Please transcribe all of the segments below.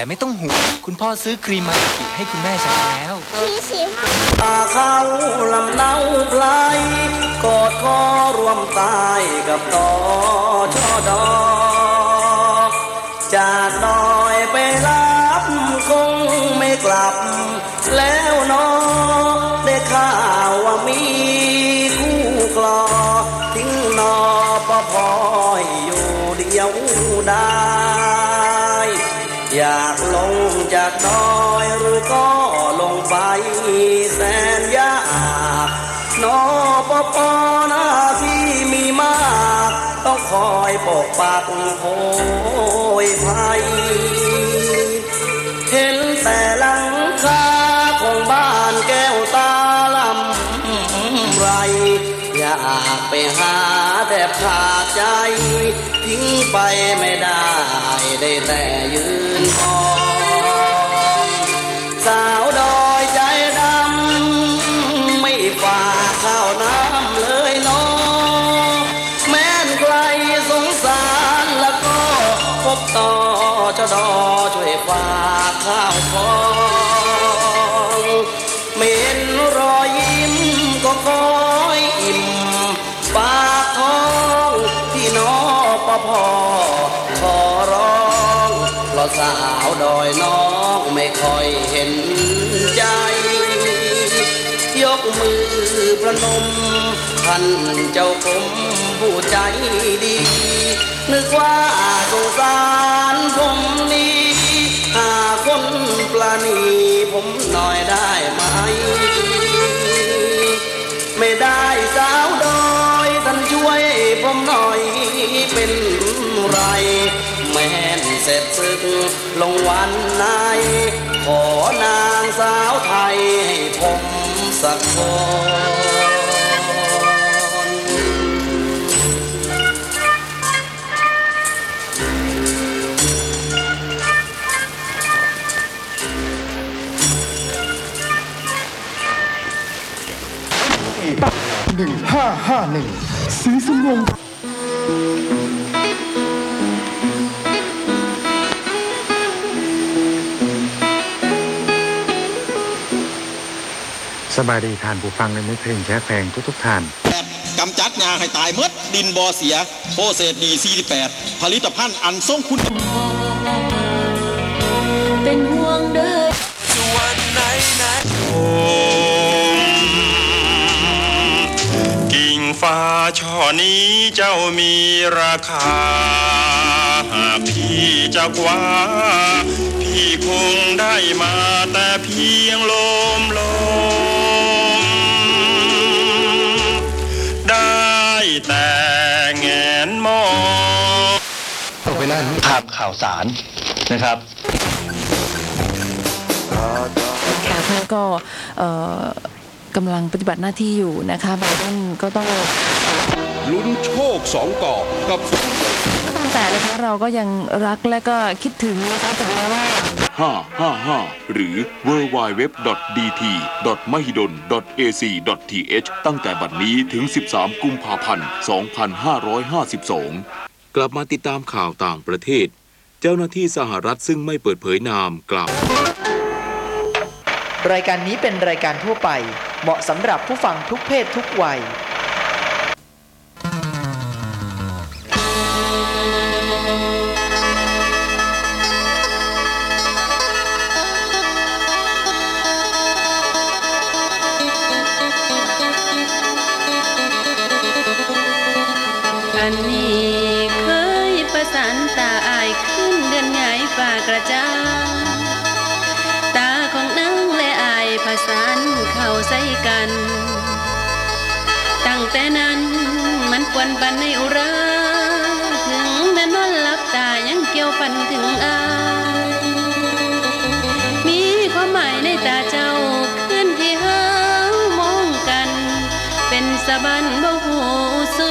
ไม่ต้องห่วงคุณพ่อซื้อครีมมากิให้คุณแม่ใช้แล้วพี่ชิมเขาลำเนาไพลกอดคอรวมตายกับตอชอดอจากดอยไปรับคงไม่กลับแล้วน้องได้ข่าวว่ามีคู่คลอทิ้งนอปพอยอยู่เดียวได้อยากลงจากดอยหรือก็ลงไปแสนยากนอปพหน้าที่มีมากต้องคอยปกปักโอยภัยเห็นแต่หลังคาของบ้านแก้วตาลำไรอยากไปหาแทบขาดใจทิ้งไปไม่ได้ได้แต่ยืนมองสาวดอยใจดำไม่ฝากข้าวน้ำเลยน้องแม้นใครสงสารแล้วก็พบต่อจะดอช่วยฝากข้าวของเม็นรอยยิ้มก็คอยอิ่มปากท้องที่น้อปพอขอร้องเพราะสาวดอยน้องไม่ค่อยเห็นใจยกมือประนมท่านเจ้ากรมผู้ใจดีนึกว่าสงสารผมนี้หาคนปราณีผมหน่อยได้ไหมไม่ได้สาวดอยท่านช่วยผมหน่อยเป็นไรแม่นเสร็จศึกลงวันไหนขอนางสาวไทยให้ผมสักคน 1551ซื้อสมวงสบายดีทานผู้ฟังในมือเพลงแช่แพงทุกท่านกำจัดยาให้ตายเมดดินบ่อเสียโพเศษดี48ผลิตภัณฑ์อันทรงคุณเป็นห่วงเด้อวันไหนกิ่งฟ้าช่อนี้เจ้ามีราคาหากพี่จะคว้าพี่คงได้มาแต่เพียงลมได้แต่แงนมองต่อไปนั้นภาพข่าวสารนะครับค่ะท่านก็กำลังปฏิบัติหน้าที่อยู่นะคะไบเดนก็ต้องลุ้นโชค2 กอบกับตั้งแต่นะคะเราก็ยังรักและก็คิดถึงนะคะถึงแม้ว่า 555หรือ www.dt.mahidol.ac.th ตั้งแต่บัดนี้ถึง13กุมภาพันธ์2552กลับมาติดตามข่าวต่างประเทศเจ้าหน้าที่สหรัฐซึ่งไม่เปิดเผยนามกล่าวรายการนี้เป็นรายการทั่วไปเหมาะสำหรับผู้ฟังทุกเพศทุกวัยอันนี้เคยประสานตาอายขึ้นเดือนหงายฟ้ากระจ่างตาของนางและอายผสานเข้าใส่กันตั้งแต่นั้นมันปวนปันในอุราถึงแม้นอนหลับตายังเกี่ยวพันถึงอายมีความหมายในตาเจ้าขึ้นที่หามองกันเป็นสะบันบ่หูสู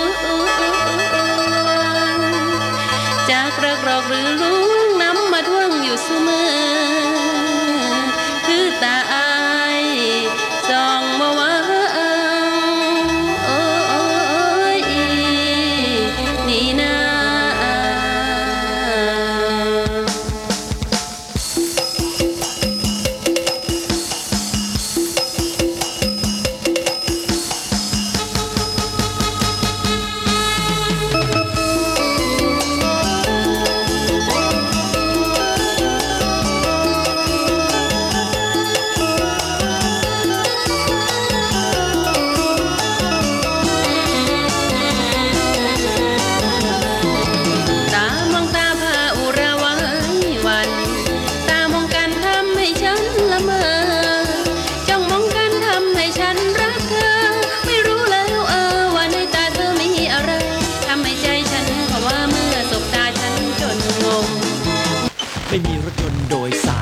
จากรักรอกหรือลุงน้ำมาท่วงอยู่เสมอคือตาอายส่องมาว่าโอ้ยนี่นาไม่มีรถยนต์โดยสาร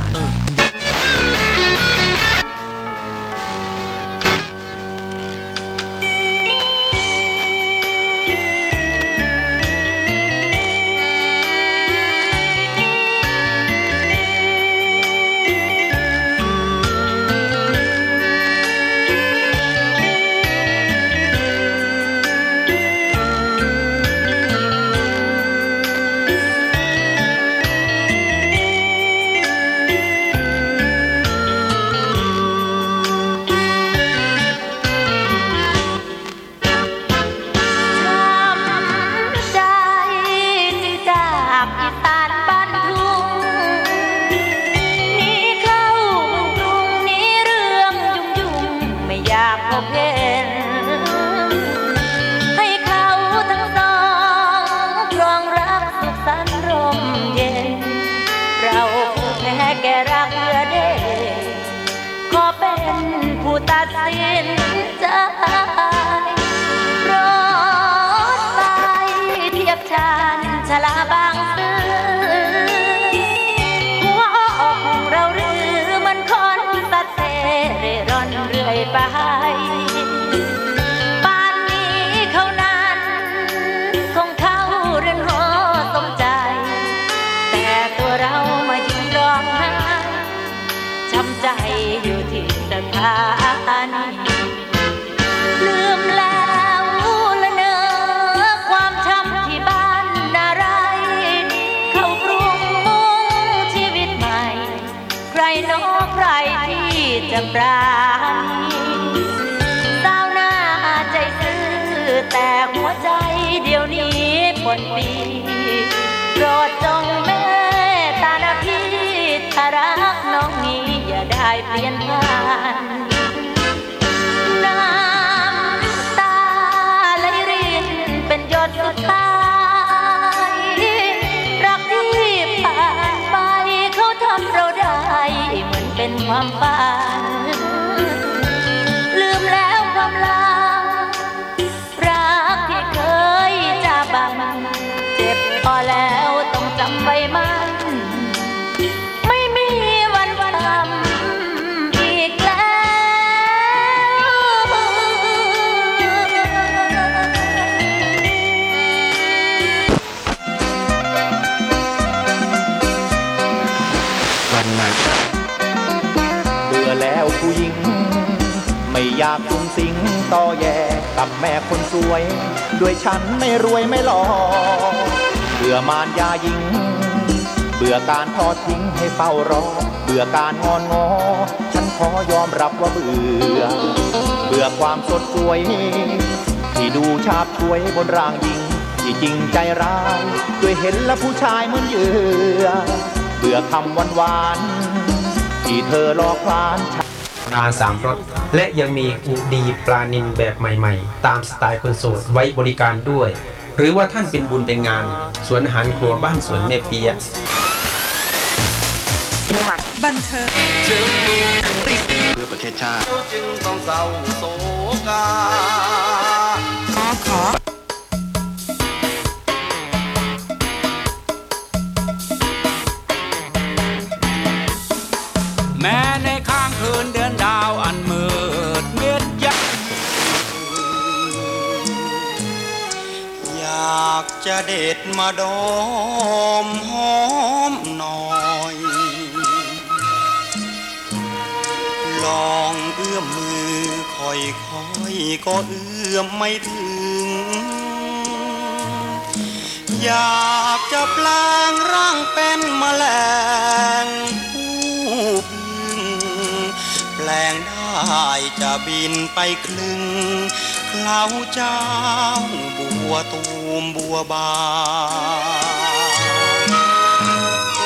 ผู้ตัดสินใจรถไฟเทียบชันชลาบางซื่อหัวอกของเราหรือมันคนสัตย์เสเร่ร่อนเรื่อยไปป่านนี้เขานั้นคงเข้าเรือนหอสมใจแต่ตัวเรามายืนร้องไห้ช้ำใจอยู่ที่สถานีลืมแล้วละเนอความช้ำที่บ้านนาไรเข้ากรุงมุ่งชีวิตใหม่ใครน้อใครที่จะปราณีสาวหน้าใจซื่อแต่หัวใจเดี๋ยวนี้ปนปีโปรดจงเมตตานะพี่ถ้ารักน้องนี้อย่าได้เปลี่ยนผ่านน้ำตาไหลรินเป็นหยดสุดท้ายรักที่ผ่านไปเขาทำเราได้เหมือนเป็นความฝันลืมแล้วความลังรักที่เคยจะบังเจ็บพอแล้วต้องจำไว้มันไม่มีวันทำอีกแล้ววันนั้นเบื่อแล้วผู้หญิงไม่อยากสุงสิงต่อแย่กับแม่คนสวยด้วยฉันไม่รวยไม่หล่อเบื่อมารยาหญิงเบื่อการทอดทิ้งให้เฝ้ารอเบื่อการงอนงอฉันขอยอมรับว่าเบื่อความสดสวยที่ดูชาบช่วยบนร่างหญิงที่จริงใจร้ายด้วยเห็นแล้วผู้ชายเหมือนเหยื่อเบื่อคำหวานที่เธอหลอกลานอาสามรสและยังมีอุดีปลานิลแบบใหม่ๆตามสไตล์คนโสดไว้บริการด้วยหรือว่าท่านเป็นบุญเป็นงานสวนอาหารครัวบ้านสวนแม่เปียบันเทิงเพื่อประเทศชาติจึงต้องเศร้าโศกาขอแม้ในข้างคืนเดือนดาวอันมืดเงียบยับอยากจะเด็ดมาดมหอมหน่อยลองเอื้อมมือค่อยๆก็เอื้อมไม่ถึงอยากจะแปลงร่างเป็นแมลงผู้พึ่งแปลงได้จะบินไปคลึงเคล้าเจ้าบัวตูมบัวบาน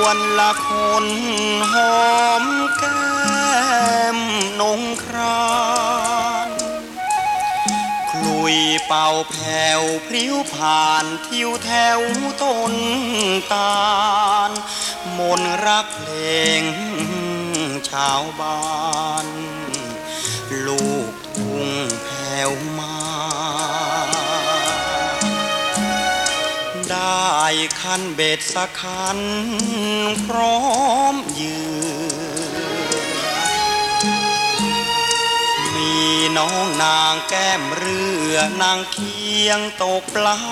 วนละคนหอมแก้มนงครานคลุยเป่าแผ่วพริ้วผ่านทิวแถวต้นตาลมนรักเพลงชาวบ้านลูกทุ่งแผ่วมาได้คันเบ็ดสักคันพร้อมยืนมีน้องนางแก้มเรือนางเคียงตกปลา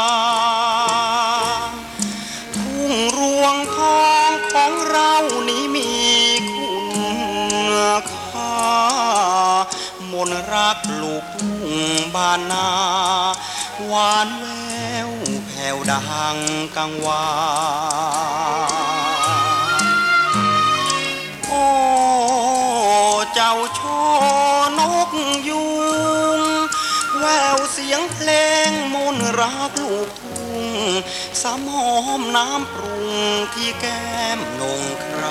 ทุ่งรวงทองของเรานี้มีคุณค่ามนรักลูกทุ่งบ้านนาหวานแววแผ่วดังกังวานโอ้เจ้าช่อนกยุงแววเสียงเพลงมนรักลูกทุ่งสามหอมน้ำปรุงที่แก้มนงคร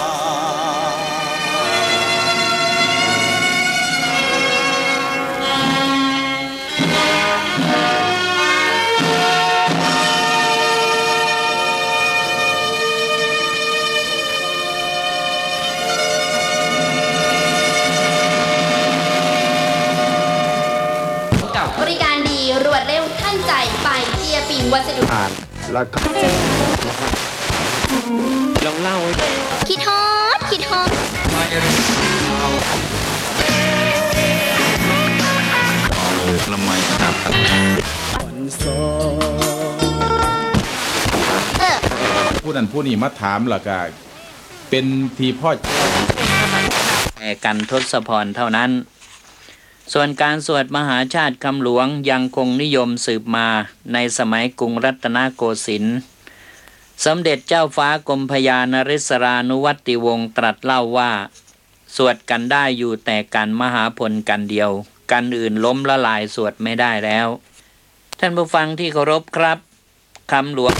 บริการดีรวดเร็วทันใจไปเจียปิ่งวัสดุแล้วก็ลองเล่าคิดฮอตละไมครับผู้นั้นผู้นี้มาถามแล้วก็เป็นทีพ่อแต่กันทศพรเท่านั้นส่วนการสวดมหาชาติคำหลวงยังคงนิยมสืบมาในสมัยกรุงรัตนโกสินทร์สมเด็จเจ้าฟ้ากรมพยานริศรานุวัติวงศ์ตรัสเล่าว่าสวดกันได้อยู่แต่กันมหาพลกันเดียวกันอื่นล้มละลายสวดไม่ได้แล้วท่านผู้ฟังที่เคารพครับคำหลวง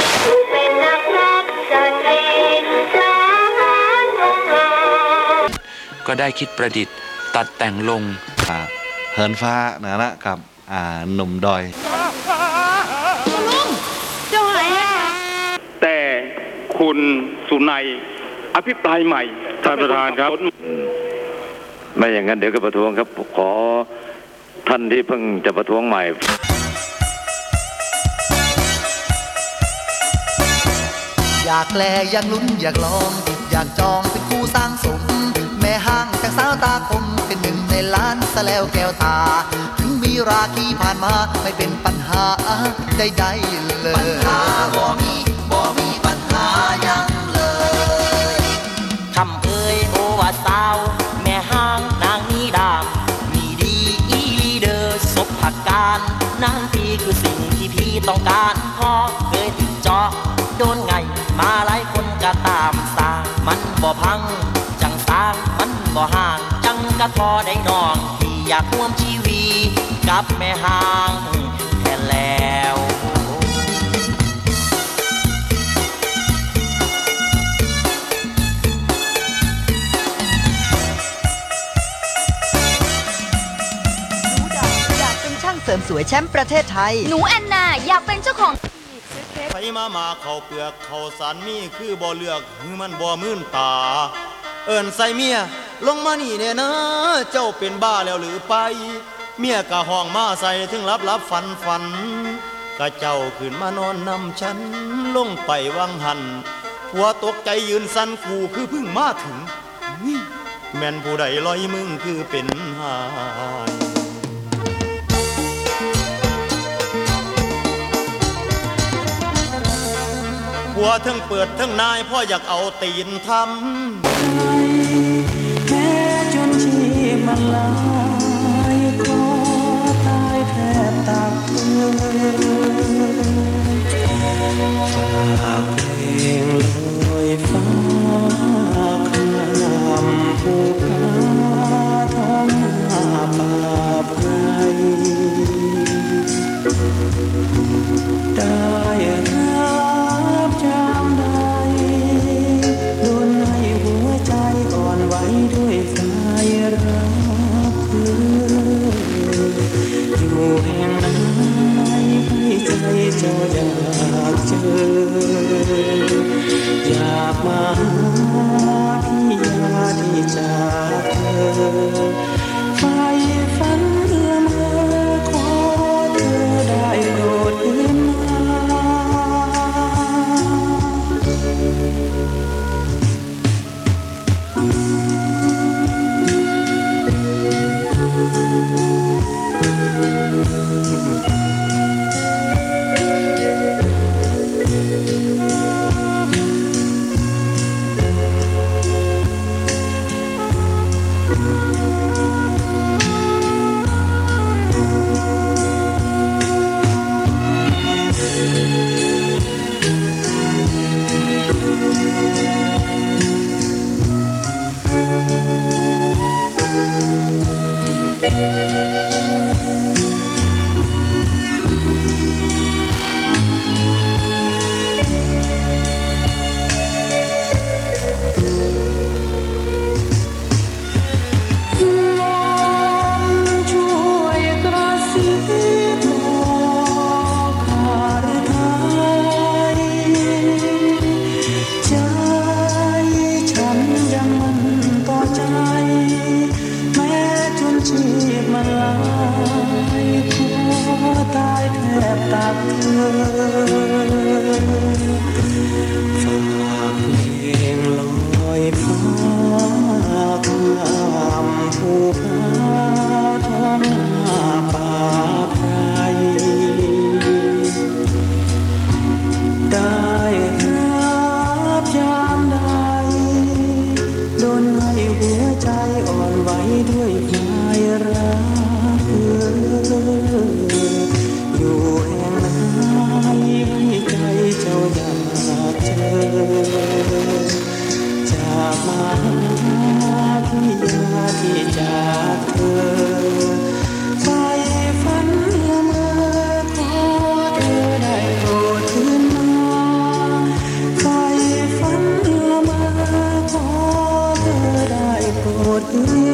ก็ได้คิดประดิษฐ์ตัดแต่งลงเหินฟ้านะครับหนุ่มดอยแต่คุณสุนัยอภิปรายใหม่ท่านประธานครับไม่อย่างนั้นเดี๋ยวก็ประท้วงครับขอท่านที่เพิ่งจะประท้วงใหม่อยากแลอยากลุ้นอยากลองอยากจองเป็นคู่สร้างสมแม่ห้างจากสาวตาคมเป็นหนึ่งในล้านซะแล้วแก้วตาถึงมีราคีผ่านมาไม่เป็นปัญหาใดๆเลยปัญหาบ่มีปัญหายังเลยคำเอ่ยโอว่าสาวแม่ห้างนางมีดามมีดีอีลีเดอร์ศพผักการนั่นพี่คือสิ่งที่พี่ต้องการพอเคยติดจอโดนไงมาหลายคนก็ตามสร้างมันบ่พังจังสร้างมันบ่ห่างจังกะทอได้น้องที่อยากร่วมชีวีกับแม่ห้างแทนแล้วเสริมสวยแชมป์ประเทศไทยหนูแอนนาอยากเป็นเจ้าของไผมาเข้าเปลือกเข้าสารมีคือบ่เลือกคือมันบ่มื่นตาเอิ้นใส่เมียลงมานี่แน่นะเจ้าเป็นบ้าแล้วหรือไปเมียกะห้องมาใส่ถึงลับฝันกะเจ้าขึ้นมานอนนำฉันลงไปวังหันหัวตกใจยืนสั่นกูคือเพิ่งมาถึงแม่นผู้ใดลอยมึงคือเป็นหายหัวทั้งเปิดทั้งนายพ่ออยากเอาตีนทำแม้จนชีมันลายก็ตายแทบตักฝากเพลงลอยฟ้าคำผู้พาท้องหาปาบไกลได้รับจำได้มาพี่ยาที่จากเธอไฟฝันละเมอขอเธอได้โปรดคืนมาโปรด